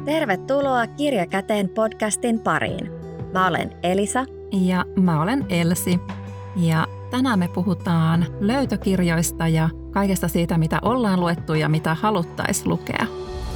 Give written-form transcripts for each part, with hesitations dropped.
Tervetuloa Kirja käteen podcastin pariin. Mä olen Elisa. Ja mä olen Elsi. Ja tänään me puhutaan löytökirjoista ja kaikesta siitä, mitä ollaan luettu ja mitä haluttaisiin lukea.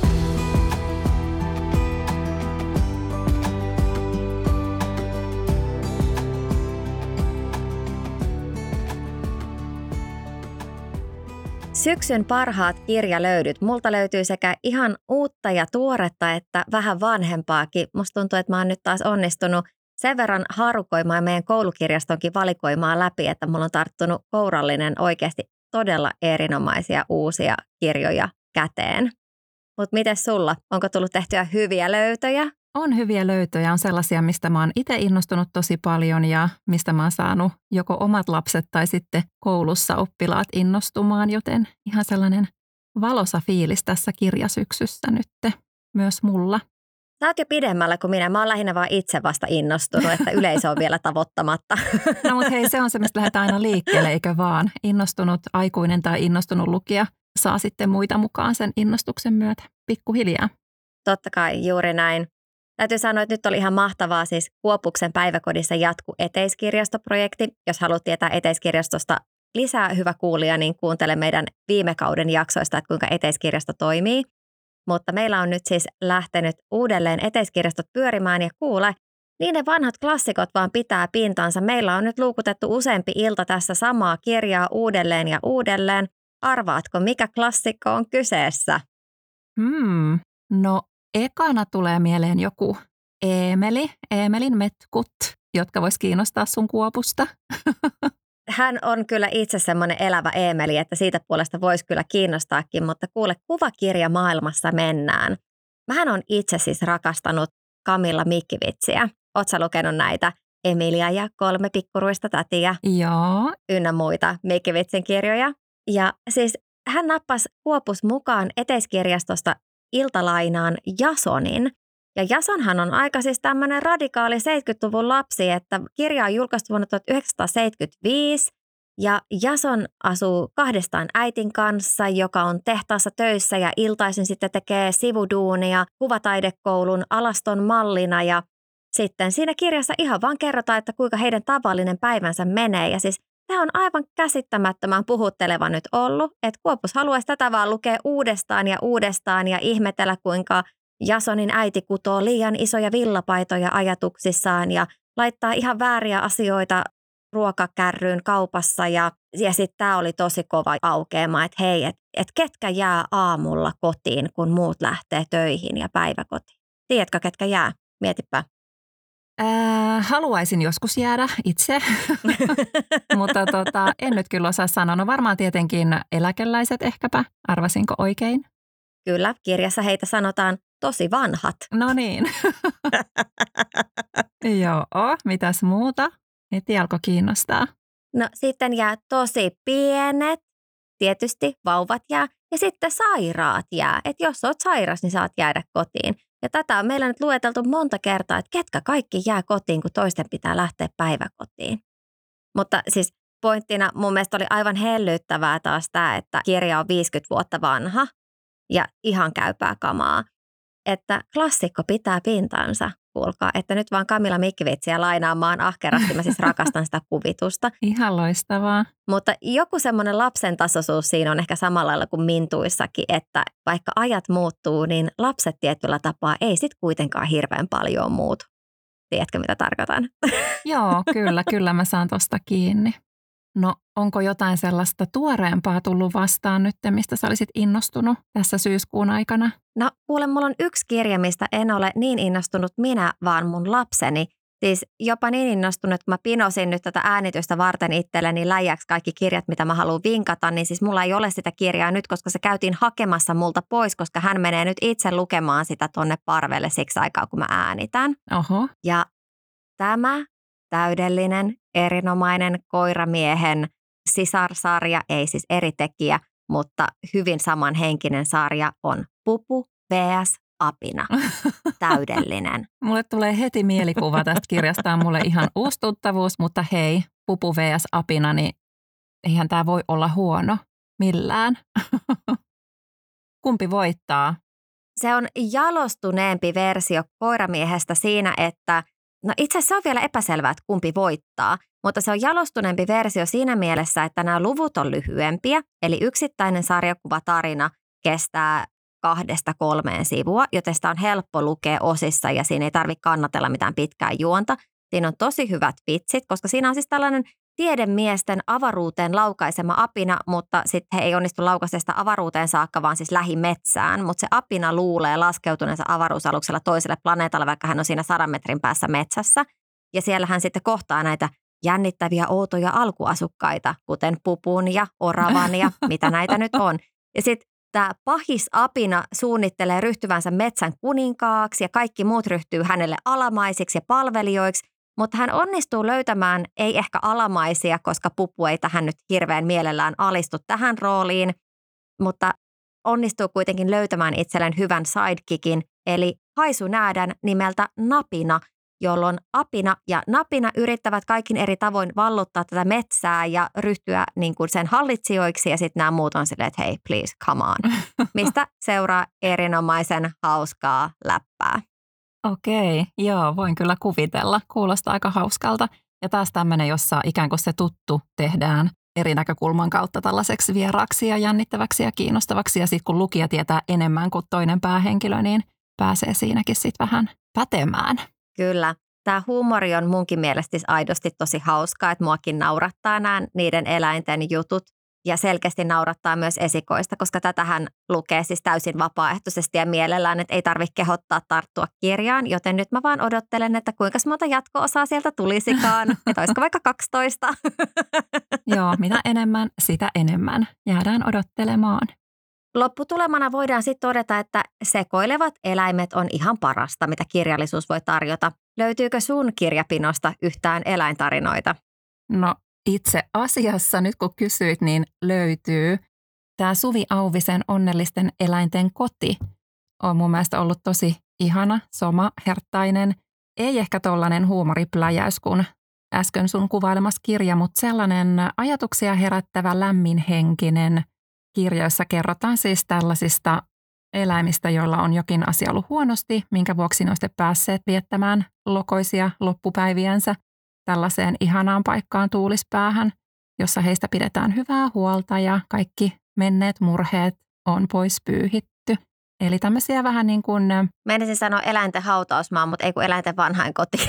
Syksyn parhaat kirjalöydyt. Multa löytyy sekä ihan uutta ja tuoretta että vähän vanhempaakin. Musta tuntuu, että mä oon nyt taas onnistunut sen verran harukoimaan meidän koulukirjastonkin valikoimaan läpi, että mulla on tarttunut kourallinen oikeasti todella erinomaisia uusia kirjoja käteen. Mutta mites sulla? Onko tullut tehtyä hyviä löytöjä? On hyviä löytöjä, on sellaisia, mistä mä oon itse innostunut tosi paljon ja mistä mä oon saanut joko omat lapset tai sitten koulussa oppilaat innostumaan, joten ihan sellainen valoisa fiilis tässä kirjasyksyssä nyt myös mulla. Sä oot jo pidemmällä kuin minä. Mä oon lähinnä vaan itse vasta innostunut, että yleisö on vielä tavoittamatta. No mutta hei, se on se, mistä lähdetään aina liikkeelle, eikö vaan? Innostunut aikuinen tai innostunut lukija saa sitten muita mukaan sen innostuksen myötä pikkuhiljaa. Totta kai, juuri näin. Täytyy sanoa, että nyt oli ihan mahtavaa, siis Kuopuksen päiväkodissa jatku eteiskirjastoprojekti. Jos haluat tietää eteiskirjastosta lisää, hyvä kuulija, niin kuuntele meidän viime kauden jaksoista, että kuinka eteiskirjasto toimii. Mutta meillä on nyt siis lähtenyt uudelleen eteiskirjastot pyörimään ja kuule, niin ne vanhat klassikot vaan pitää pintansa. Meillä on nyt luukutettu useampi ilta tässä samaa kirjaa uudelleen ja uudelleen. Arvaatko, mikä klassikko on kyseessä? No ekana tulee mieleen joku Eemelin metkut, jotka vois kiinnostaa sun Kuopusta. Hän on kyllä itse semmoinen elävä Eemeli, että siitä puolesta voisi kyllä kiinnostaakin, mutta kuule, kuvakirja maailmassa mennään. Mähän on itse siis rakastanut Camilla Mickiewicziä. Ootko sä lukenut näitä Emilia ja 3 pikkuruista tätiä? Joo. Ynnä muita Mickiewiczin kirjoja. Ja siis hän nappasi Kuopus mukaan eteiskirjastosta iltalainaan Jasonin. Ja Jasonhan on aika siis tämmöinen radikaali 70-luvun lapsi, että kirja on julkaistu vuonna 1975 ja Jason asuu kahdestaan äitin kanssa, joka on tehtaassa töissä ja iltaisin sitten tekee sivuduunia kuvataidekoulun alaston mallina ja sitten siinä kirjassa ihan vaan kerrotaan, että kuinka heidän tavallinen päivänsä menee ja siis tämä on aivan käsittämättömän puhutteleva nyt ollut, että Kuopus haluaisi tätä vaan lukea uudestaan ja ihmetellä, kuinka Jasonin äiti kutoo liian isoja villapaitoja ajatuksissaan ja laittaa ihan vääriä asioita ruokakärryyn kaupassa. Ja sitten tämä oli tosi kova aukeama, että hei, et ketkä jää aamulla kotiin, kun muut lähtee töihin ja päiväkotiin. Tiedätkö, ketkä jää? Mietipä. Haluaisin joskus jäädä itse, mutta en nyt kyllä osaa sanoa. No varmaan tietenkin eläkeläiset ehkäpä. Arvasinko oikein? Kyllä, kirjassa heitä sanotaan tosi vanhat. No niin. Joo, mitäs muuta? Heti alkoi kiinnostaa. No sitten jää tosi pienet, tietysti vauvat jää ja sitten sairaat jää. Että jos oot sairas, niin saat jäädä kotiin. Ja tätä on meillä nyt lueteltu monta kertaa, että ketkä kaikki jää kotiin, kun toisten pitää lähteä päiväkotiin. Mutta siis pointtina mun mielestä oli aivan hellyttävää taas tämä, että kirja on 50 vuotta vanha ja ihan käypää kamaa. Että klassikko pitää pintansa, kuulkaa, että nyt vaan Camilla Mickiewiczia lainaamaan ahkerasti, mä siis rakastan sitä kuvitusta. Ihan loistavaa. Mutta joku semmoinen lapsen tasoisuus siinä on ehkä samalla lailla kuin Mintuissakin, että vaikka ajat muuttuu, niin lapset tietyllä tapaa ei sit kuitenkaan hirveän paljon muutu. Tiedätkö, mitä tarkoitan? Joo, kyllä mä saan tosta kiinni. No, onko jotain sellaista tuoreempaa tullut vastaan nyt, mistä sä olisit innostunut tässä syyskuun aikana? No, kuule, mulla on yksi kirja, mistä en ole niin innostunut minä, vaan mun lapseni. Siis jopa niin innostunut, että mä pinosin nyt tätä äänitystä varten itselleni läjäksi kaikki kirjat, mitä mä haluan vinkata, niin siis mulla ei ole sitä kirjaa nyt, koska se käytiin hakemassa multa pois, koska hän menee nyt itse lukemaan sitä tonne parvelle siksi aikaa, kun mä äänitän. Oho. Ja tämä täydellinen, erinomainen koiramiehen sisarsarja, ei siis eri tekijä, mutta hyvin samanhenkinen sarja on Pupu vs. Apina. Täydellinen. Mulle tulee heti mielikuva tästä kirjasta, on mulle ihan uusi tuttavuus, mutta hei, Pupu vs. Apina, niin eihän tämä voi olla huono millään. Kumpi voittaa? Se on jalostuneempi versio koiramiehestä siinä, että no itse asiassa se on vielä epäselvää, että kumpi voittaa, mutta se on jalostuneempi versio siinä mielessä, että nämä luvut on lyhyempiä, eli yksittäinen sarjakuvatarina kestää 2-3 sivua, joten sitä on helppo lukea osissa ja siinä ei tarvitse kannatella mitään pitkää juonta. Siinä on tosi hyvät vitsit, koska siinä on siis tällainen tiedemiesten avaruuteen laukaisema apina, mutta sitten he ei onnistu laukaisemaan sitä avaruuteen saakka, vaan siis lähimetsään. Mutta se apina luulee laskeutuneensa avaruusaluksella toiselle planeetalle, vaikka hän on siinä 100 metrin päässä metsässä. Ja siellä hän sitten kohtaa näitä jännittäviä, outoja alkuasukkaita, kuten pupun ja oravan ja mitä näitä nyt on. Ja sitten tämä pahis apina suunnittelee ryhtyvänsä metsän kuninkaaksi ja kaikki muut ryhtyy hänelle alamaisiksi ja palvelijoiksi. Mutta hän onnistuu löytämään, ei ehkä alamaisia, koska pupu ei tähän nyt hirveän mielellään alistu tähän rooliin, mutta onnistuu kuitenkin löytämään itselleen hyvän sidekickin, eli haisunäädän nimeltä Napina, jolloin apina ja napina yrittävät kaikin eri tavoin valluttaa tätä metsää ja ryhtyä niin kuin sen hallitsijoiksi ja sitten nämä muut on silleen, että hei, please, come on, mistä seuraa erinomaisen hauskaa läppää. Okei, joo, voin kyllä kuvitella. Kuulostaa aika hauskalta. Ja taas tämmöinen, jossa ikään kuin se tuttu tehdään eri näkökulman kautta tällaiseksi vieraaksi ja jännittäväksi ja kiinnostavaksi. Ja sitten kun lukija tietää enemmän kuin toinen päähenkilö, niin pääsee siinäkin sitten vähän pätemään. Kyllä. Tämä huumori on munkin mielestä siis aidosti tosi hauskaa, että muakin naurattaa nämä niiden eläinten jutut. Ja selkeästi naurattaa myös esikoista, koska tätähän lukee siis täysin vapaaehtoisesti ja mielellään, että ei tarvitse kehottaa tarttua kirjaan. Joten nyt mä vaan odottelen, että kuinka monta jatko-osaa sieltä tulisikaan. Että olisiko vaikka 12? Joo, mitä enemmän, sitä enemmän. Jäädään odottelemaan. Lopputulemana voidaan sitten todeta, että sekoilevat eläimet on ihan parasta, mitä kirjallisuus voi tarjota. Löytyykö sun kirjapinosta yhtään eläintarinoita? No itse asiassa nyt kun kysyit, niin löytyy. Tämä Suvi Auvisen Onnellisten eläinten koti on mun mielestä ollut tosi ihana, somaherttainen. Ei ehkä tollainen huumoripläjäys kuin äsken sun kuvailemassa kirja, mutta sellainen ajatuksia herättävä lämminhenkinen kirja, jossa kerrotaan siis tällaisista eläimistä, joilla on jokin asia ollut huonosti, minkä vuoksi ne on sitten päässeet viettämään lokoisia loppupäiviänsä tällaiseen ihanaan paikkaan tuulispäähän, jossa heistä pidetään hyvää huolta ja kaikki menneet murheet on pois pyyhitty. Eli tämmöisiä vähän niin kuin... Meinasin sanoa eläinten hautausmaa, mutta ei kun eläinten vanhainkoti.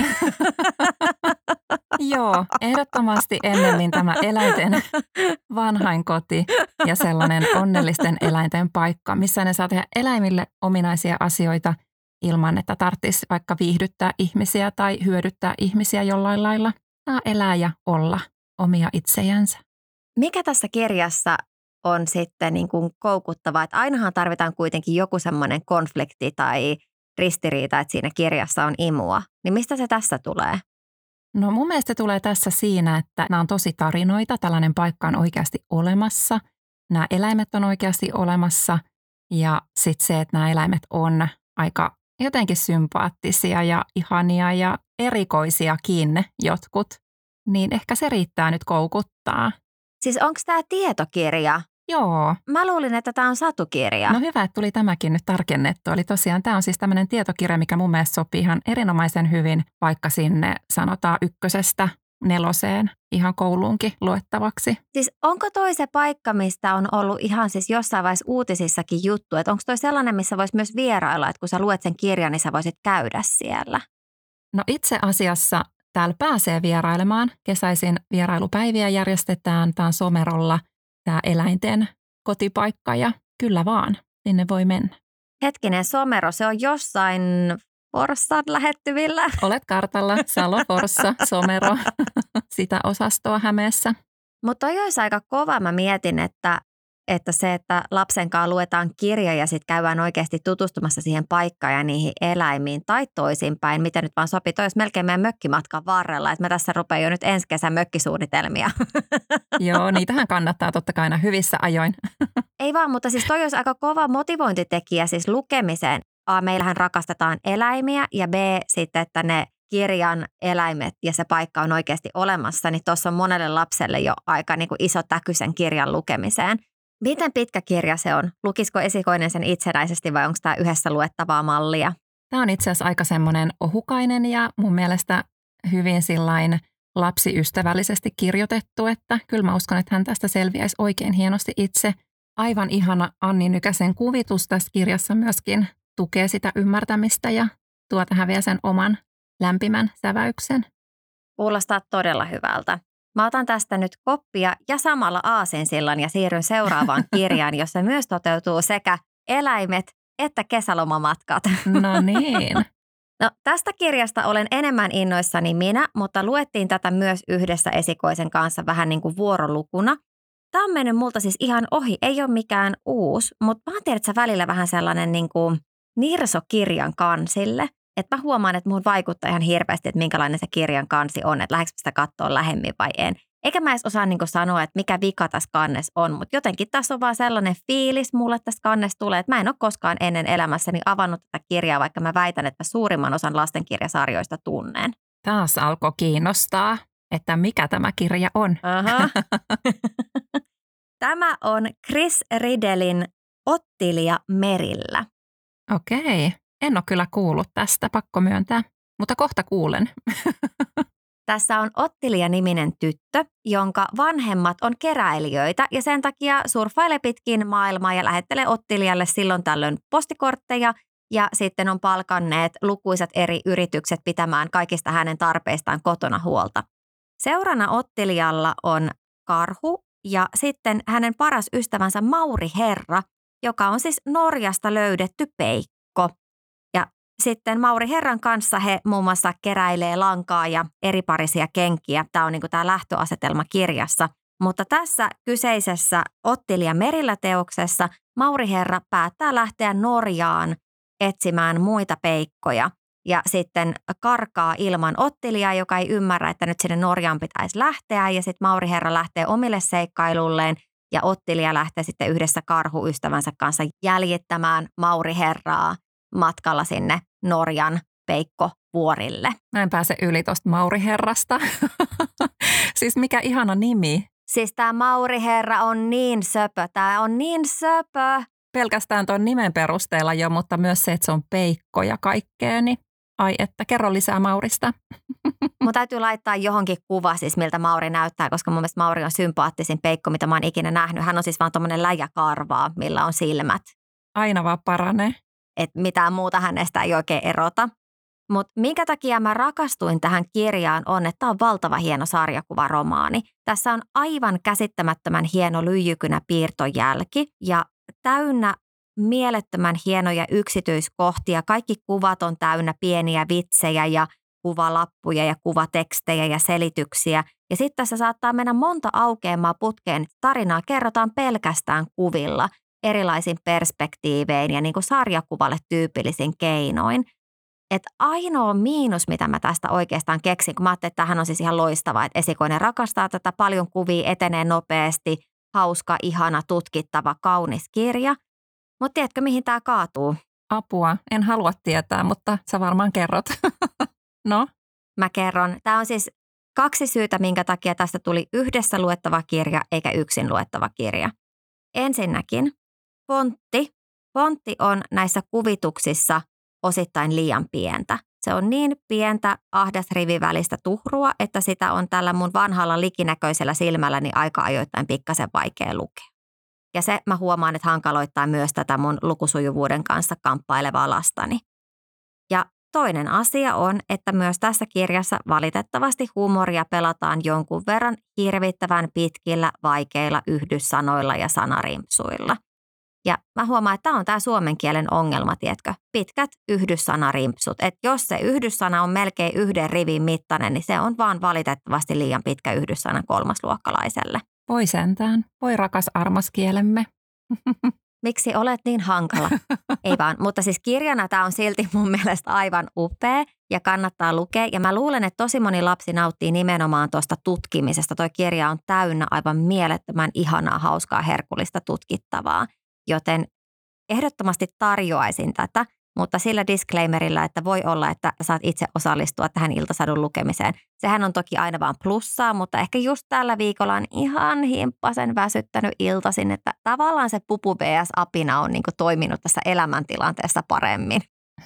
Joo, ehdottomasti ennemmin tämä eläinten vanhainkoti ja sellainen onnellisten eläinten paikka, missä ne saa tehdä eläimille ominaisia asioita ilman, että tarvitsisi vaikka viihdyttää ihmisiä tai hyödyttää ihmisiä jollain lailla. Saa elää ja olla omia itsejänsä. Mikä tässä kirjassa on sitten niin kuin koukuttavaa, että ainahan tarvitaan kuitenkin joku semmoinen konflikti tai ristiriita, että siinä kirjassa on imua. Niin mistä se tässä tulee? No mun mielestä tulee tässä siinä, että nämä on tosi tarinoita. Tällainen paikka on oikeasti olemassa. Nämä eläimet on oikeasti olemassa ja sitten se, että nämä eläimet on aika jotenkin sympaattisia ja ihania ja erikoisiakin jotkut, niin ehkä se riittää nyt koukuttaa. Siis onko tämä tietokirja? Joo. Mä luulin, että tämä on satukirja. No hyvä, että tuli tämäkin nyt tarkennettu. Eli tosiaan tämä on siis tämmöinen tietokirja, mikä mun mielestä sopii ihan erinomaisen hyvin, vaikka sinne sanotaan 1-4 ihan kouluunkin luettavaksi. Siis onko toi se paikka, mistä on ollut ihan siis jossain vaiheessa uutisissakin juttu, että onko toi sellainen, missä voisi myös vierailla, että kun sä luet sen kirjan, niin sä voisit käydä siellä? No itse asiassa täällä pääsee vierailemaan. Kesäisin vierailupäiviä järjestetään. Tämä on Somerolla tämä eläinten kotipaikka ja kyllä vaan, sinne voi mennä. Hetkinen, Somero, se on jossain Forssan lähettyvillä. Olet kartalla, Salo, Forssa, Somero, sitä osastoa Hämeessä. Mutta toi olisi aika kova. Mä mietin, että se, että lapsen kanssa luetaan kirja ja sitten käydään oikeasti tutustumassa siihen paikkaan ja niihin eläimiin tai toisinpäin, miten nyt vaan sopii. Toi olisi melkein meidän mökkimatkan varrella, että mä tässä rupean jo nyt ensi kesän mökkisuunnitelmia. Joo, niitähän kannattaa totta kai aina hyvissä ajoin. Ei vaan, mutta siis toi olisi aika kova motivointitekijä siis lukemiseen. A, meillähän rakastetaan eläimiä ja B, sitten, että ne kirjan eläimet ja se paikka on oikeasti olemassa, niin tuossa on monelle lapselle jo aika niin kuin iso täky sen kirjan lukemiseen. Miten pitkä kirja se on? Lukisiko esikoinen sen itsenäisesti vai onko tämä yhdessä luettavaa mallia? Tämä on itse asiassa aika semmoinen ohukainen ja mun mielestä hyvin sillain lapsiystävällisesti kirjoitettu, että kyllä mä uskon, että hän tästä selviäisi oikein hienosti itse. Aivan ihana Anni Nykäsen kuvitus tässä kirjassa myöskin tukee sitä ymmärtämistä ja tuo tähän vielä sen oman lämpimän säväyksen. Kuulostaa todella hyvältä. Mä otan tästä nyt koppia ja samalla aasinsillan ja siirryn seuraavaan kirjaan, jossa myös toteutuu sekä eläimet että kesälomamatkat. No niin. No, tästä kirjasta olen enemmän innoissani minä, mutta luettiin tätä myös yhdessä esikoisen kanssa vähän niin kuin vuorolukuna. Tämä on mennyt multa siis ihan ohi, ei ole mikään uusi, mutta mä tiedän, että välillä vähän sellainen niin kuin nirso kirjan kansille. Että mä huomaan, että mun vaikuttaa ihan hirveästi, että minkälainen se kirjan kansi on, että lähdekö sitä katsoa lähemmin vai en. Eikä mä edes osaa niin kuin sanoa, että mikä vika tässä kannessa on, mutta jotenkin tässä on vaan sellainen fiilis mulle tästä kannessa tulee, että mä en ole koskaan ennen elämässäni avannut tätä kirjaa, vaikka mä väitän, että mä suurimman osan lastenkirjasarjoista tunnen. Taas alkoi kiinnostaa, että mikä tämä kirja on. Aha. Tämä on Chris Riddelin Ottilia merillä. Okei, en ole kyllä kuullut tästä, pakko myöntää, mutta kohta kuulen. Tässä on Ottilia-niminen tyttö, jonka vanhemmat on keräilijöitä ja sen takia surffailee pitkin maailmaa ja lähettelee Ottilialle silloin tällöin postikortteja ja sitten on palkanneet lukuisat eri yritykset pitämään kaikista hänen tarpeistaan kotona huolta. Seurana Ottilialla on karhu ja sitten hänen paras ystävänsä Mauri Herra, joka on siis Norjasta löydetty peikko. Ja sitten Mauri Herran kanssa he muun muassa keräilee lankaa ja eriparisia kenkiä. Tämä on niin kuin tämä lähtöasetelma kirjassa. Mutta tässä kyseisessä Ottilia merillä -teoksessa Mauri Herra päättää lähteä Norjaan etsimään muita peikkoja. Ja sitten karkaa ilman Ottiliaa, joka ei ymmärrä, että nyt sinne Norjaan pitäisi lähteä. Ja sitten Mauri Herra lähtee omille seikkailulleen ja Ottilia lähtee sitten yhdessä karhuystävänsä kanssa jäljittämään Mauri Herraa matkalla sinne Norjan peikkovuorille. Mä en pääse yli tuosta Mauri Herrasta. Siis mikä ihana nimi. Siis tämä Mauri Herra on niin söpö, tämä on niin söpö. Pelkästään tuon nimen perusteella jo, mutta myös se, että se on peikko ja kaikkea, niin ai että, kerro lisää Maurista. Mun täytyy laittaa johonkin kuva siis, miltä Mauri näyttää, koska mun mielestä Mauri on sympaattisin peikko, mitä mä oon ikinä nähnyt. Hän on siis vaan tommonen läjäkarvaa, millä on silmät. Aina vaan paranee. Että mitään muuta hänestä ei oikein erota. Mutta minkä takia mä rakastuin tähän kirjaan on, että tämä on valtava hieno sarjakuvaromaani. Tässä on aivan käsittämättömän hieno lyijykynä piirtojälki ja täynnä mielettömän hienoja yksityiskohtia. Kaikki kuvat on täynnä pieniä vitsejä ja kuvalappuja ja kuvatekstejä ja selityksiä. Ja sitten tässä saattaa mennä monta aukeamaa putkeen. Tarinaa kerrotaan pelkästään kuvilla, erilaisin perspektiivein ja niin kuin sarjakuvalle tyypillisin keinoin. Että ainoa miinus, mitä mä tästä oikeastaan keksin, kun mä ajattelin, että tämähän on siis ihan loistava, että esikoinen rakastaa tätä, paljon kuvia, etenee nopeasti, hauska, ihana, tutkittava, kaunis kirja. Mutta tiedätkö, mihin tämä kaatuu? Apua, en halua tietää, mutta sä varmaan kerrot. No? Mä kerron. Tämä on siis 2 syytä, minkä takia tästä tuli yhdessä luettava kirja eikä yksin luettava kirja. Ensinnäkin fontti. Fontti on näissä kuvituksissa osittain liian pientä. Se on niin pientä ahdasrivivälistä tuhrua, että sitä on tällä mun vanhalla likinäköisellä silmälläni aika ajoittain pikkasen vaikea lukea. Ja se mä huomaan, että hankaloittaa myös tätä mun lukusujuvuuden kanssa kamppailevaa lastani. Ja toinen asia on, että myös tässä kirjassa valitettavasti huumoria pelataan jonkun verran hirvittävän pitkillä, vaikeilla yhdyssanoilla ja sanarimpsuilla. Ja mä huomaan, että tämä on tämä suomen kielen ongelma, tiedätkö? Pitkät yhdyssanarimpsut. Että jos se yhdyssana on melkein 1 rivin mittainen, niin se on vaan valitettavasti liian pitkä yhdyssana kolmasluokkalaiselle. Voi sentään. Voi rakas armas kielemme. Miksi olet niin hankala? Ei vaan, mutta siis kirjana tämä on silti mun mielestä aivan upea ja kannattaa lukea. Ja mä luulen, että tosi moni lapsi nauttii nimenomaan tuosta tutkimisesta. Toi kirja on täynnä aivan mielettömän ihanaa, hauskaa, herkullista tutkittavaa. Joten ehdottomasti tarjoaisin tätä, mutta sillä disclaimerilla, että voi olla, että saat itse osallistua tähän iltasadun lukemiseen. Sehän on toki aina vaan plussaa, mutta ehkä just tällä viikolla on ihan himppasen väsyttänyt iltaisin, että tavallaan se pupu vs. apina on niin kuin toiminut tässä elämäntilanteessa paremmin.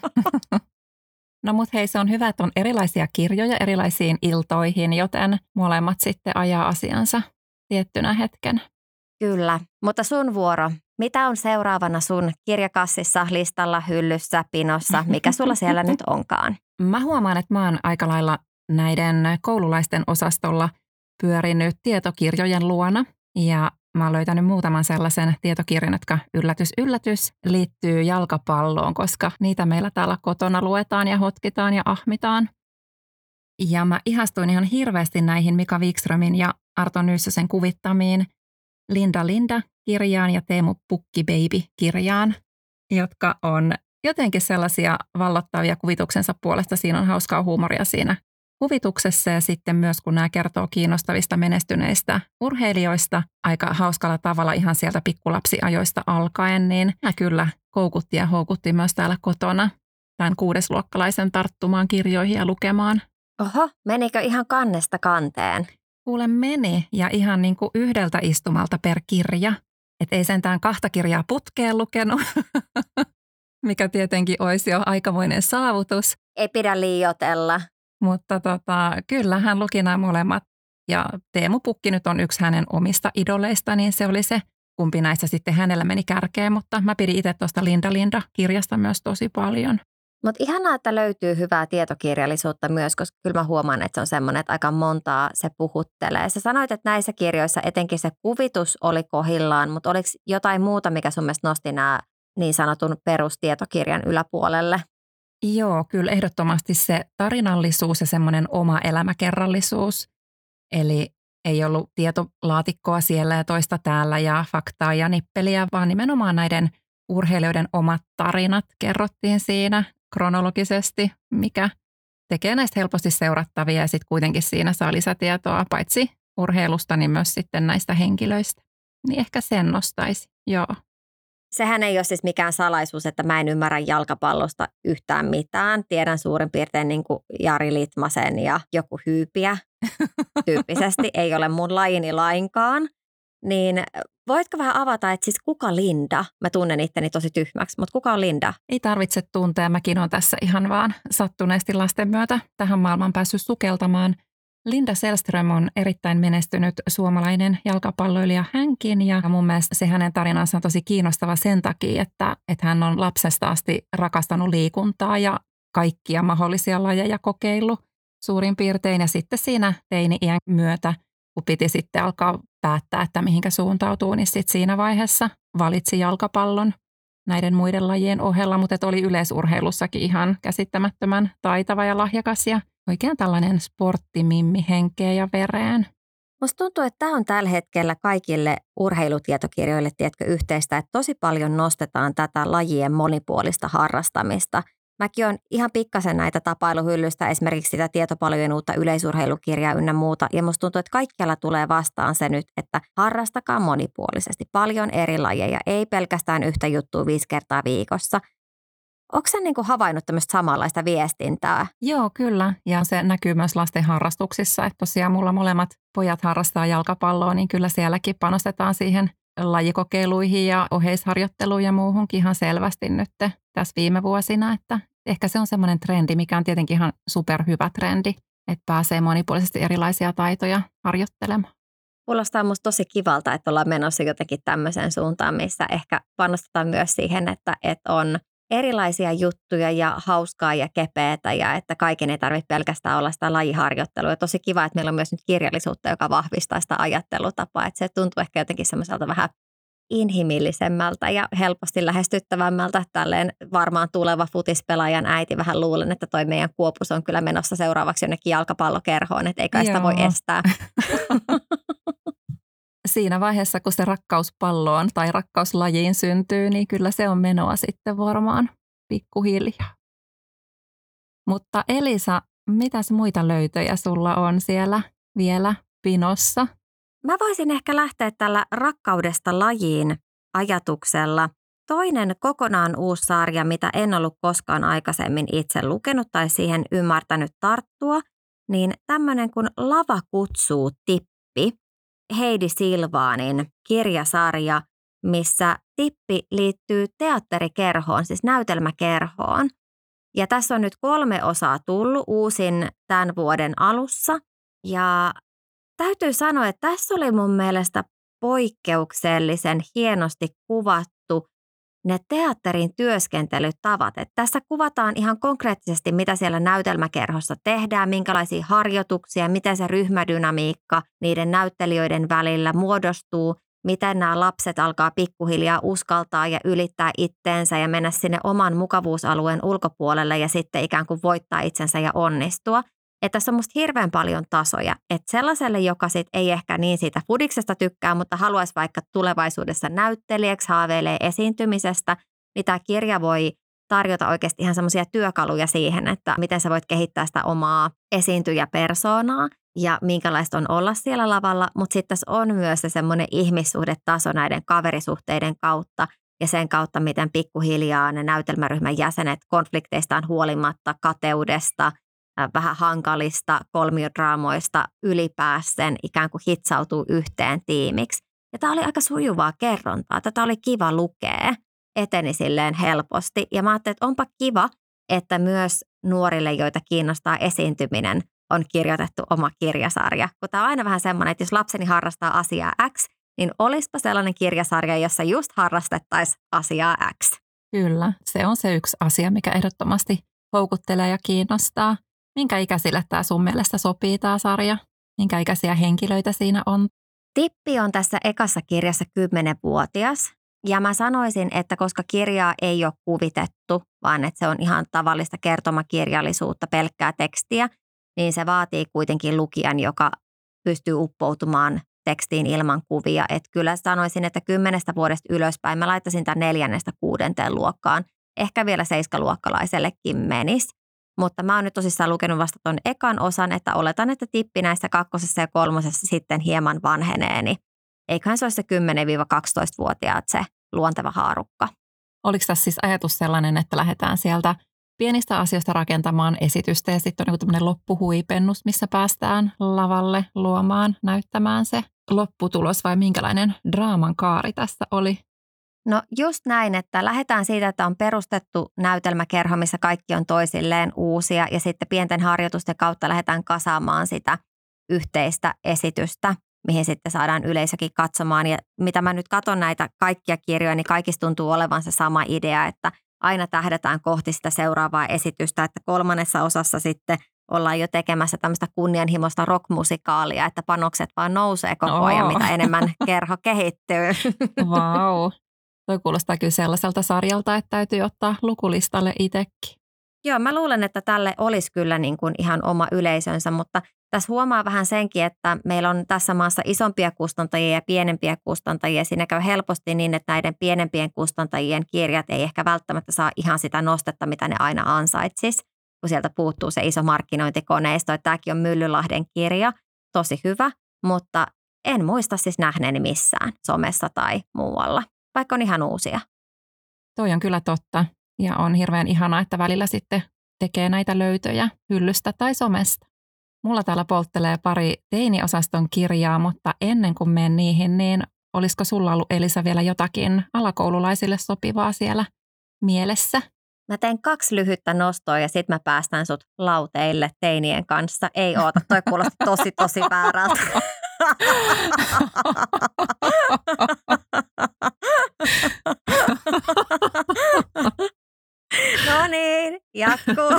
No mut hei, se on hyvä, että on erilaisia kirjoja erilaisiin iltoihin, joten molemmat sitten ajaa asiansa tiettynä hetken. Kyllä, mutta sun vuoro. Mitä on seuraavana sun kirjakassissa, listalla, hyllyssä, pinossa? Mikä sulla siellä nyt onkaan? Mä huomaan, että mä oon aika lailla näiden koululaisten osastolla pyörinyt tietokirjojen luona. Ja mä oon löytänyt muutaman sellaisen tietokirjan, jotka yllätys liittyy jalkapalloon, koska niitä meillä täällä kotona luetaan ja hotkitaan ja ahmitaan. Ja mä ihastuin ihan hirveästi näihin Mika Wikströmin ja Arto Nyyssösen kuvittamiin Linda-kirjaan ja Teemu Pukki-baby-kirjaan, jotka on jotenkin sellaisia vallottavia kuvituksensa puolesta. Siinä on hauskaa huumoria siinä kuvituksessa ja sitten myös kun nämä kertoo kiinnostavista menestyneistä urheilijoista aika hauskalla tavalla ihan sieltä pikkulapsiajoista alkaen, niin nämä kyllä koukutti ja houkutti myös täällä kotona tämän 6-luokkalaisen tarttumaan kirjoihin ja lukemaan. Oho, menikö ihan kannesta kanteen? Kuule meni ja ihan niin kuin yhdeltä istumalta per kirja. Että ei sentään 2 kirjaa putkeen lukenut, mikä tietenkin olisi jo aikamoinen saavutus. Ei pidä liioitella. Mutta kyllä hän luki nämä molemmat. Ja Teemu Pukki nyt on yksi hänen omista idoleista, niin se oli se, kumpi näistä sitten hänellä meni kärkeen. Mutta mä pidin itse tuosta Linda-kirjasta myös tosi paljon. Mutta ihanaa, että löytyy hyvää tietokirjallisuutta myös, koska kyllä mä huomaan, että se on semmoinen, että aika montaa se puhuttelee. Sä sanoit, että näissä kirjoissa etenkin se kuvitus oli kohillaan, mutta oliko jotain muuta, mikä sun mielestä nosti nämä niin sanotun perustietokirjan yläpuolelle? Joo, kyllä ehdottomasti se tarinallisuus ja semmoinen oma elämäkerrallisuus. Eli ei ollut tietolaatikkoa siellä ja toista täällä ja faktaa ja nippeliä, vaan nimenomaan näiden urheilijoiden omat tarinat kerrottiin siinä kronologisesti, mikä tekee näistä helposti seurattavia ja sitten kuitenkin siinä saa lisätietoa paitsi urheilusta, niin myös sitten näistä henkilöistä. Niin ehkä sen nostaisi, joo. Sehän ei ole siis mikään salaisuus, että mä en ymmärrä jalkapallosta yhtään mitään. Tiedän suurin piirtein niin kuin Jari Litmasen ja joku Hyypiä tyyppisesti. Ei ole mun lajini lainkaan. Niin voitko vähän avata, että siis kuka Linda? Mä tunnen itteni tosi tyhmäksi, mutta kuka on Linda? Ei tarvitse tuntea. Mäkin olen tässä ihan vaan sattuneesti lasten myötä tähän maailmaan päässyt sukeltamaan. Linda Sällström on erittäin menestynyt suomalainen jalkapalloilija hänkin ja mun mielestä se hänen tarinansa on tosi kiinnostava sen takia, että hän on lapsesta asti rakastanut liikuntaa ja kaikkia mahdollisia lajeja kokeillut suurin piirtein ja sitten siinä teini-iän myötä, kun piti sitten alkaa päättää, että mihinkä suuntautuu, niin sitten siinä vaiheessa valitsi jalkapallon näiden muiden lajien ohella, mutta oli yleisurheilussakin ihan käsittämättömän taitava ja lahjakas ja oikein tällainen sporttimimmi henkeä ja vereen. Musta tuntuu, että tämä on tällä hetkellä kaikille urheilutietokirjoille, tiedätkö, yhteistä, että tosi paljon nostetaan tätä lajien monipuolista harrastamista. Mäkin olen ihan pikkasen näitä tapailuhyllystä, esimerkiksi sitä tietopalvelujen uutta yleisurheilukirjaa ynnä muuta. Ja musta tuntuu, että kaikkialla tulee vastaan se nyt, että harrastakaa monipuolisesti. Paljon eri lajeja, ei pelkästään yhtä juttua 5 kertaa viikossa. Onko sä niin kuin havainnut tämmöistä samanlaista viestintää? Joo, kyllä. Ja se näkyy myös lasten harrastuksissa. Että tosiaan mulla molemmat pojat harrastaa jalkapalloa, niin kyllä sielläkin panostetaan siihen lajikokeiluihin ja oheisharjoitteluun ja muuhunkin ihan selvästi nyt tässä viime vuosina. Että ehkä se on semmoinen trendi, mikä on tietenkin ihan superhyvä trendi, että pääsee monipuolisesti erilaisia taitoja harjoittelemaan. Kuulostaa musta tosi kivalta, että ollaan menossa jotenkin tämmöiseen suuntaan, missä ehkä panostetaan myös siihen, että on erilaisia juttuja ja hauskaa ja kepeätä ja että kaiken ei tarvitse pelkästään olla sitä lajiharjoittelua. Ja tosi kiva, että meillä on myös nyt kirjallisuutta, joka vahvistaa sitä ajattelutapaa. Että se tuntuu ehkä jotenkin semmoiselta vähän inhimillisemmältä ja helposti lähestyttävämmältä. Tälleen varmaan tuleva futispelaajan äiti vähän luulen, että toi meidän Kuopus on kyllä menossa seuraavaksi jonnekin jalkapallokerhoon, että ei kai sitä voi estää. Siinä vaiheessa, kun se rakkaus palloon tai rakkauslajiin syntyy, niin kyllä se on menoa sitten varmaan pikkuhiljaa. Mutta Elisa, mitäs muita löytöjä sulla on siellä vielä pinossa? Mä voisin ehkä lähteä tällä rakkaudesta lajiin ajatuksella. toinen kokonaan uusi sarja, mitä en ollut koskaan aikaisemmin itse lukenut tai siihen ymmärtänyt tarttua, niin tämmöinen kuin Lava kutsuu Tippi, Heidi Silvanin kirjasarja, missä Tippi liittyy teatterikerhoon, siis näytelmäkerhoon. Ja tässä on nyt 3 osaa tullut, uusin tämän vuoden alussa. Ja täytyy sanoa, että tässä oli mun mielestä poikkeuksellisen hienosti kuvattu ne teatterin työskentelytavat. Että tässä kuvataan ihan konkreettisesti, mitä siellä näytelmäkerhossa tehdään, minkälaisia harjoituksia, miten se ryhmädynamiikka niiden näyttelijöiden välillä muodostuu, miten nämä lapset alkaa pikkuhiljaa uskaltaa ja ylittää itteensä ja mennä sinne oman mukavuusalueen ulkopuolelle ja sitten ikään kuin voittaa itsensä ja onnistua. Että tässä on musta hirveän paljon tasoja. Että sellaiselle, joka sit ei ehkä niin siitä fudiksesta tykkää, mutta haluaisi vaikka tulevaisuudessa näyttelijäksi, haaveilee esiintymisestä, niin tämä kirja voi tarjota oikeasti ihan semmoisia työkaluja siihen, että miten sä voit kehittää sitä omaa esiintyjäpersoonaa ja minkälaista on olla siellä lavalla. Mutta sitten tässä on myös se semmoinen ihmissuhdetaso näiden kaverisuhteiden kautta ja sen kautta, miten pikkuhiljaa ne näytelmäryhmän jäsenet konflikteistaan huolimatta, kateudesta, vähän hankalista kolmiodraamoista ylipäässen ikään kuin hitsautuu yhteen tiimiksi. Ja tämä oli aika sujuvaa kerrontaa. Tätä oli kiva lukea, eteni silleen helposti. Ja mä ajattelin, että onpa kiva, että myös nuorille, joita kiinnostaa esiintyminen, on kirjoitettu oma kirjasarja. Kun tämä on aina vähän semmoinen, että jos lapseni harrastaa asiaa X, niin olispa sellainen kirjasarja, jossa just harrastettaisiin asiaa X. Kyllä, se on se yksi asia, mikä ehdottomasti houkuttelee ja kiinnostaa. Minkä ikäisille tämä sun mielestä sopii tämä sarja? Minkä ikäisiä henkilöitä siinä on? Tippi on tässä ekassa kirjassa 10-vuotias. Ja mä sanoisin, että koska kirjaa ei ole kuvitettu, vaan että se on ihan tavallista kertomakirjallisuutta, pelkkää tekstiä, niin se vaatii kuitenkin lukijan, joka pystyy uppoutumaan tekstiin ilman kuvia. Että kyllä sanoisin, että 10 vuodesta ylöspäin mä laittaisin tämän 4.–6. luokkaan. Ehkä vielä 7-luokkalaisellekin menisi. Mutta mä oon nyt tosissaan lukenut vasta ton ekan osan, että oletan, että Tippi näissä 2. ja 3. sitten hieman vanhenee, niin eiköhän se ole se 10–12-vuotiaat se luonteva haarukka. Oliko tässä siis ajatus sellainen, että lähdetään sieltä pienistä asioista rakentamaan esitystä ja sitten on joku tämmöinen loppuhuipennus, missä päästään lavalle luomaan, näyttämään se lopputulos vai minkälainen draaman kaari tässä oli? No just näin, että lähdetään siitä, että on perustettu näytelmäkerho, missä kaikki on toisilleen uusia ja sitten pienten harjoitusten kautta lähdetään kasaamaan sitä yhteistä esitystä, mihin sitten saadaan yleisökin katsomaan. Ja mitä mä nyt katson näitä kaikkia kirjoja, niin kaikista tuntuu olevan se sama idea, että aina tähdätään kohti sitä seuraavaa esitystä, että 3. osassa sitten ollaan jo tekemässä tämmöistä kunnianhimoista rockmusikaalia, että panokset vaan nousee koko ajan, mitä enemmän kerho kehittyy. Vau. Toi kuulostaa kyllä sellaiselta sarjalta, että täytyy ottaa lukulistalle itsekin. Joo, mä luulen, että tälle olisi kyllä niin kuin ihan oma yleisönsä, mutta tässä huomaa vähän senkin, että meillä on tässä maassa isompia kustantajia ja pienempiä kustantajia. Siinä käy helposti niin, että näiden pienempien kustantajien kirjat ei ehkä välttämättä saa ihan sitä nostetta, mitä ne aina ansaitsis, kun sieltä puuttuu se iso markkinointikoneisto. Että tämäkin on Myllylahden kirja, tosi hyvä, mutta en muista siis nähneeni missään somessa tai muualla, vaikka on ihan uusia. Toi on kyllä totta ja on hirveän ihanaa, että välillä sitten tekee näitä löytöjä hyllystä tai somesta. Mulla täällä polttelee pari teiniosaston kirjaa, mutta ennen kuin menen niihin, niin olisiko sulla ollut, Elisa, vielä jotakin alakoululaisille sopivaa siellä mielessä? Mä teen 2 lyhyttä nostoa ja sit mä päästän sut lauteille teinien kanssa. Ei oota, toi kuulosti tosi väärältä. No niin, jatkuu.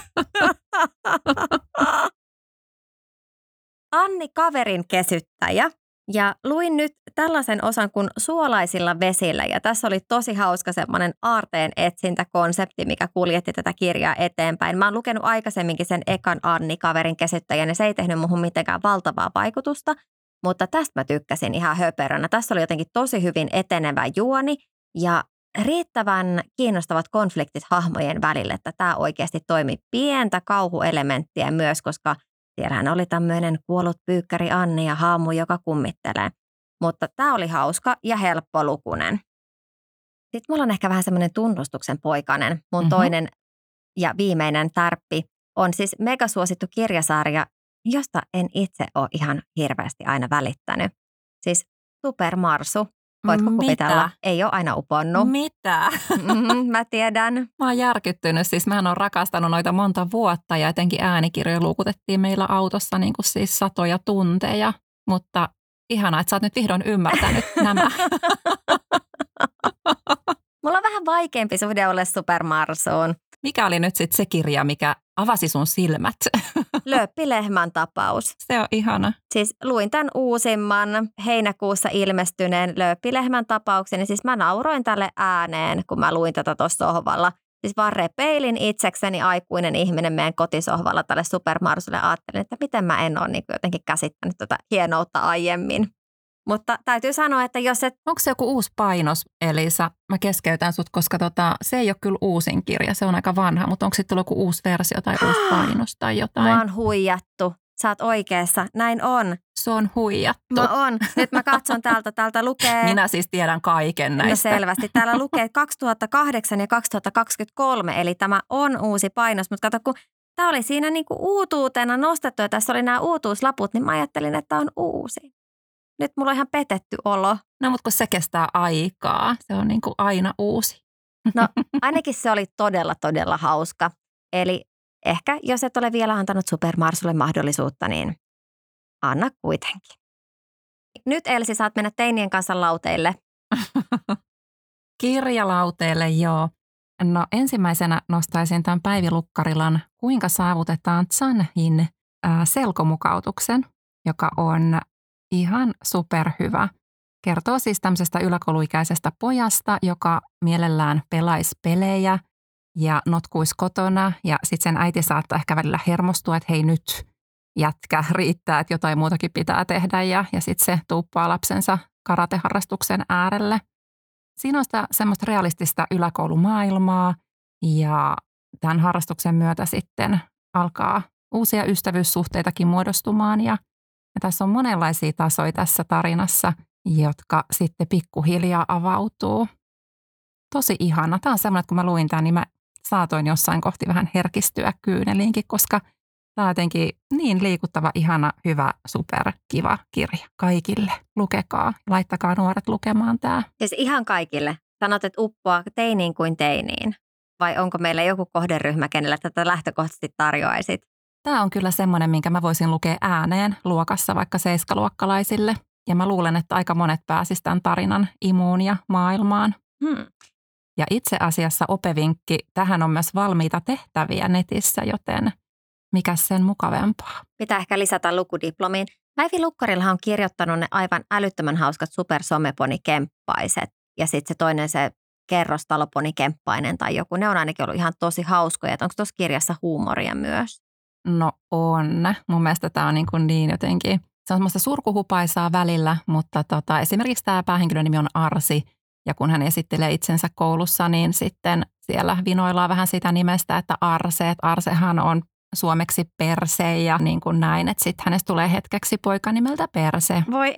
Anni Kaverin kesyttäjä. Ja luin nyt tällaisen osan kuin Suolaisilla vesillä ja tässä oli tosi hauska semmoinen aarteen etsintäkonsepti, mikä kuljetti tätä kirjaa eteenpäin. Mä oon lukenut aikaisemminkin sen ekan Anni Kaverin kesyttäjän ja se ei tehnyt muhun mitenkään valtavaa vaikutusta, mutta tästä mä tykkäsin ihan höperönä. Tässä oli jotenkin tosi hyvin etenevä juoni ja riittävän kiinnostavat konfliktit hahmojen välille, että tämä oikeasti toimi pientä kauhuelementtiä myös, koska siellähän oli tämmöinen kuollut pyykkäri Anni ja haamu, joka kummittelee. Mutta tämä oli hauska ja helppolukunen. Sitten mulla on ehkä vähän semmoinen tunnustuksen poikainen. Mun toinen ja viimeinen tärppi on siis megasuosittu kirjasarja, josta en itse ole ihan hirveästi aina välittänyt. Siis Super Marsu. Voitko kuvitella? Ei ole aina uponnut. Mitä? Mä tiedän. Mä oon järkyttynyt. Siis mähän on rakastanut noita monta vuotta ja etenkin äänikirjoja luukutettiin meillä autossa niin kuin siis satoja tunteja. Mutta ihanaa, että sä oot nyt vihdoin ymmärtänyt nämä. Mulla on vähän vaikeampi suhde olla Super Marsuun. Mikä oli nyt sitten se kirja, mikä avasi sun silmät? Lööppilehmän tapaus. Se on ihana. Siis luin tämän uusimman heinäkuussa ilmestyneen Lööppilehmän tapauksen. Ja siis mä nauroin tälle ääneen, kun mä luin tätä tuossa sohvalla. Siis vaan repeilin itsekseni aikuinen ihminen meidän kotisohvalla tälle Super Marsulle. Ajattelin, että miten mä en ole niin jotenkin käsittänyt tätä hienoutta aiemmin. Mutta täytyy sanoa, että jos et... Onko se joku uusi painos, Elisa? Mä keskeytän sut, koska se ei ole kyllä uusin kirja. Se on aika vanha, mutta onko sitten tullut joku uusi versio tai uusi painos tai jotain? Mä oon huijattu. Sä oot oikeassa. Näin on. Se on huijattu. Mä on. Nyt mä katson täältä lukee... Minä siis tiedän kaiken näistä. No selvästi. Täällä lukee 2008 ja 2023, eli tämä on uusi painos. Mutta kato, kun tämä oli siinä niinku uutuutena nostettu ja tässä oli nämä uutuuslaput, niin mä ajattelin, että tämä on uusi. Nyt mulla on ihan petetty olo. No, mutta kun se kestää aikaa. Se on niin kuin aina uusi. No, ainakin se oli todella, todella hauska. Eli ehkä, jos et ole vielä antanut Super Marsulle mahdollisuutta, niin anna kuitenkin. Nyt Elsi, saat mennä teinien kanssa lauteille. Kirjalauteille, joo. No, ensimmäisenä nostaisin tämän Päivi Lukkarilan Kuinka saavutetaan Chanhin selkomukautuksen, joka on ihan superhyvä. Kertoo siis tämmöisestä yläkouluikäisestä pojasta, joka mielellään pelaisi pelejä ja notkuisi kotona. Ja sitten sen äiti saattaa ehkä välillä hermostua, että hei nyt jätkä riittää, että jotain muutakin pitää tehdä. Ja sitten se tuuppaa lapsensa karateharrastuksen äärelle. Siinä on sitä semmoista realistista yläkoulumaailmaa ja tämän harrastuksen myötä sitten alkaa uusia ystävyyssuhteitakin muodostumaan ja tässä on monenlaisia tasoja tässä tarinassa, jotka sitten pikkuhiljaa avautuu. Tosi ihana. Tämä on semmoinen, että kun mä luin tämän, niin mä saatoin jossain kohti vähän herkistyä kyyneliinkin, koska tämä on jotenkin niin liikuttava, ihana, hyvä, superkiva kirja kaikille. Lukekaa, laittakaa nuoret lukemaan tämä. Siis ihan kaikille. Sanot, että uppoaa teiniin kuin teiniin. Vai onko meillä joku kohderyhmä, kenellä tätä lähtökohtaisesti tarjoaisit? Tämä on kyllä semmoinen, minkä mä voisin lukea ääneen luokassa vaikka seiskaluokkalaisille. Ja mä luulen, että aika monet pääsisivät tämän tarinan imuun ja maailmaan. Ja itse asiassa opevinkki, tähän on myös valmiita tehtäviä netissä, joten mikä sen mukavempaa. Pitää ehkä lisätä lukudiplomiin. Päivi Lukkarillahan on kirjoittanut ne aivan älyttömän hauskat supersomeponikemppaiset. Ja sitten se toinen se kerrostaloponikemppainen tai joku. Ne on ainakin ollut ihan tosi hauskoja. Onko tuossa kirjassa huumoria myös? No on. Mun mielestä tämä on niin jotenkin, se on semmoista surkuhupaisaa välillä, mutta esimerkiksi tämä päähenkilön nimi on Arsi. Ja kun hän esittelee itsensä koulussa, niin sitten siellä vinoillaan vähän sitä nimestä, että Arse. Että Arsehan on suomeksi Perse ja niin kuin näin, että sitten hänestä tulee hetkeksi poika nimeltä Perse. Voi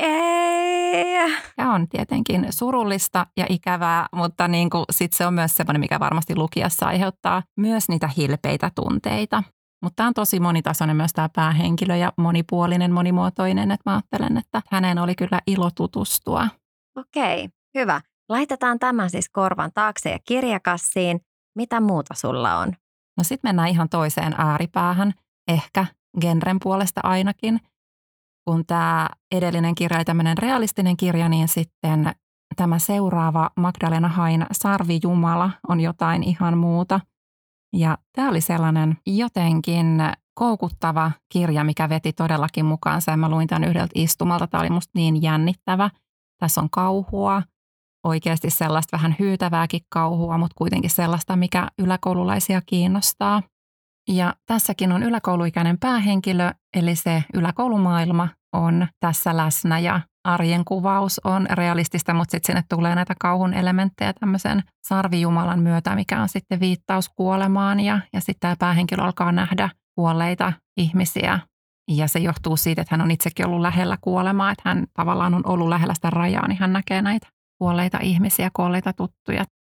ei! Ja on tietenkin surullista ja ikävää, mutta niin kuin sitten se on myös semmoinen, mikä varmasti lukijassa aiheuttaa myös niitä hilpeitä tunteita. Mutta tämä on tosi monitasoinen myös tämä päähenkilö ja monipuolinen, monimuotoinen, että mä ajattelen, että häneen oli kyllä ilo tutustua. Okei, hyvä. Laitetaan tämän siis korvan taakse ja kirjakassiin. Mitä muuta sulla on? No sitten mennään ihan toiseen ääripäähän, ehkä genren puolesta ainakin. Kun tämä edellinen kirja oli tämmöinen realistinen kirja, niin sitten tämä seuraava Magdalena Hain Sarvijumala on jotain ihan muuta. Ja tämä oli sellainen jotenkin koukuttava kirja, mikä veti todellakin mukaansa. Ja mä luin tämän yhdeltä istumalta. Tämä oli musta niin jännittävä. Tässä on kauhua, oikeasti sellaista vähän hyytävääkin kauhua, mutta kuitenkin sellaista, mikä yläkoululaisia kiinnostaa. Ja tässäkin on yläkouluikäinen päähenkilö, eli se yläkoulumaailma on tässä läsnä ja arjen kuvaus on realistista, mutta sitten sinne tulee näitä kauhun elementtejä tämmöisen sarvijumalan myötä, mikä on sitten viittaus kuolemaan ja sitten tämä päähenkilö alkaa nähdä kuolleita ihmisiä. Ja se johtuu siitä, että hän on itsekin ollut lähellä kuolemaa, että hän tavallaan on ollut lähellä sitä rajaa, niin hän näkee näitä kuolleita ihmisiä, kuolleita tuttuja.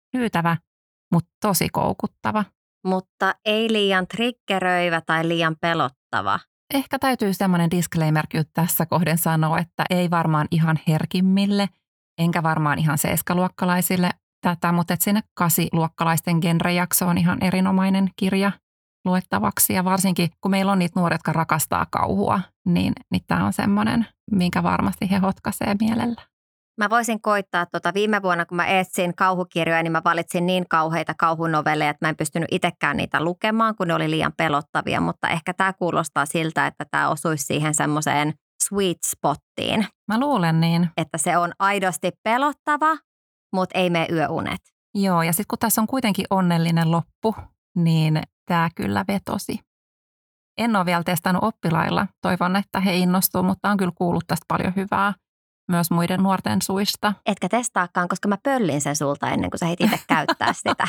hyytävä, mutta tosi koukuttava. Mutta ei liian triggeröivä tai liian pelottava. Ehkä täytyy semmoinen disclaimer tässä kohden sanoa, että ei varmaan ihan herkimmille, enkä varmaan ihan 7-luokkalaisille tätä, mutta sinne 8-luokkalaisten genrejakso on ihan erinomainen kirja luettavaksi. Ja varsinkin, kun meillä on niitä nuoria, jotka rakastaa kauhua, niin tämä on semmoinen, minkä varmasti he hotkaisee mielellä. Mä voisin koittaa viime vuonna, kun mä etsin kauhukirjoja, niin mä valitsin niin kauheita kauhunovelleja, että mä en pystynyt itsekään niitä lukemaan, kun ne oli liian pelottavia. Mutta ehkä tämä kuulostaa siltä, että tämä osuisi siihen semmoiseen sweet spottiin. Mä luulen niin. Että se on aidosti pelottava, mutta ei mene yöunet. Joo, ja sitten kun tässä on kuitenkin onnellinen loppu, niin tämä kyllä vetosi. En ole vielä testannut oppilailla. Toivon, että he innostuu, mutta on kyllä kuullut tästä paljon hyvää. Myös muiden nuorten suista. Etkä testaakaan, koska mä pöllin sen sulta ennen kuin sä hit itse käyttää sitä.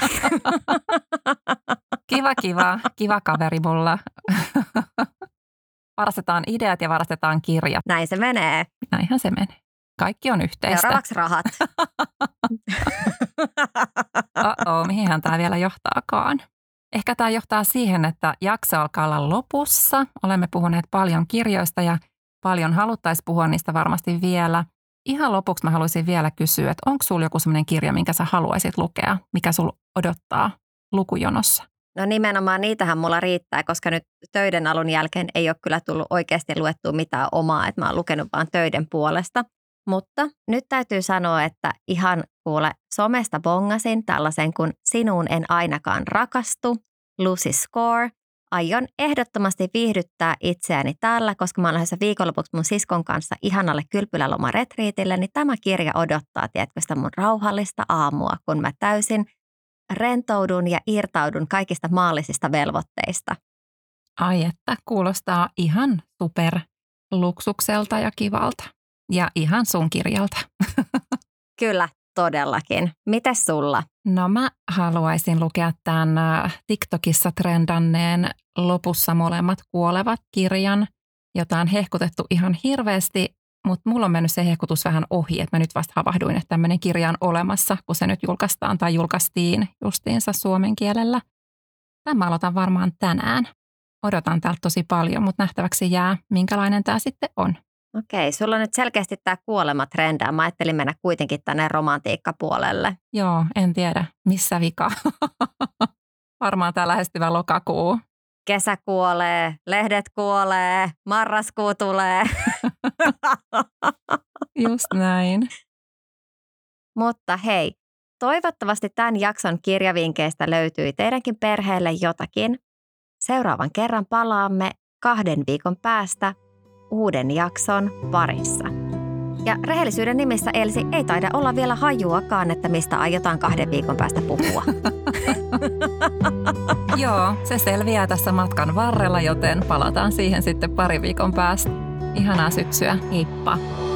Kiva kaveri mulla. Varastetaan ideat ja varastetaan kirjat. Näin se menee. Näinhän se menee. Kaikki on yhteistä. Seuraavaksi rahat. Mihinhän tämä vielä johtaakaan? Ehkä tämä johtaa siihen, että jakso alkaa olla lopussa. Olemme puhuneet paljon kirjoista ja paljon haluttaisiin puhua niistä varmasti vielä. Ihan lopuksi mä haluaisin vielä kysyä, että onko sulla joku sellainen kirja, minkä sä haluaisit lukea, mikä sulla odottaa lukujonossa? No nimenomaan niitähän mulla riittää, koska nyt töiden alun jälkeen ei ole kyllä tullut oikeasti luettua mitään omaa, että mä oon lukenut vaan töiden puolesta. Mutta nyt täytyy sanoa, että ihan kuule somesta bongasin tällaisen kuin Sinuun en ainakaan rakastu, Lucy Score. Aion ehdottomasti viihdyttää itseäni täällä, koska mä oon lähdössä viikonlopuksi mun siskon kanssa ihanalle kylpylälomaretriitille, niin tämä kirja odottaa, tiedätkö, sitä mun rauhallista aamua, kun mä täysin rentoudun ja irtaudun kaikista maallisista velvoitteista. Ai että, kuulostaa ihan super luksukselta ja kivalta. Ja ihan sun kirjalta. Kyllä, todellakin. Mites sulla? No mä haluaisin lukea tämän TikTokissa trendanneen Lopussa molemmat kuolevat -kirjan, jota on hehkutettu ihan hirveästi, mutta mulla on mennyt se hehkutus vähän ohi, että mä nyt vasta havahduin, että tämmöinen kirja on olemassa, kun se nyt julkaistaan tai julkaistiin justiinsa suomen kielellä. Tämä aloitan varmaan tänään. Odotan täältä tosi paljon, mutta nähtäväksi jää, minkälainen tämä sitten on. Okei, sulla on nyt selkeästi tämä kuolema trendää. Mä ajattelin mennä kuitenkin tänne romantiikkapuolelle. Joo, en tiedä. Missä vika? Varmaan tämä lähestyvä lokakuu. Kesä kuolee, lehdet kuolee, marraskuu tulee. Just näin. Mutta hei, toivottavasti tämän jakson kirjavinkkeistä löytyi teidänkin perheelle jotakin. Seuraavan kerran palaamme 2 viikon päästä uuden jakson parissa. Ja rehellisyyden nimissä, Elsi, ei taida olla vielä hajuakaan, että mistä aiotaan 2 viikon päästä puhua. Joo, se selviää tässä matkan varrella, joten palataan siihen sitten 2 viikon päästä. Ihanaa syksyä, heippa!